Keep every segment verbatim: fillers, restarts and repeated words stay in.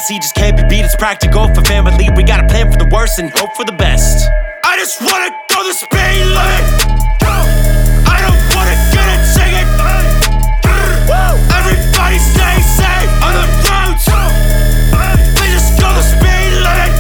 fantasy just can't be beat. It's practical for family. We gotta plan for the worst and hope for the best. I just wanna go the speed limit. I don't wanna get it, sing it. Everybody stay safe on the roads. We just go the speed limit.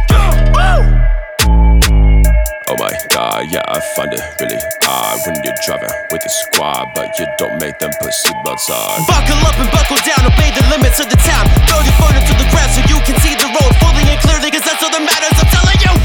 Oh my god, yeah, I find it really hard when you're driving with the squad, but you don't make them put seatbelts on. Buckle up and buckle down, obey the limits of the town. Throw your phone into the ground so you can see the road fully and clearly, cause that's all that matters, I'm telling you.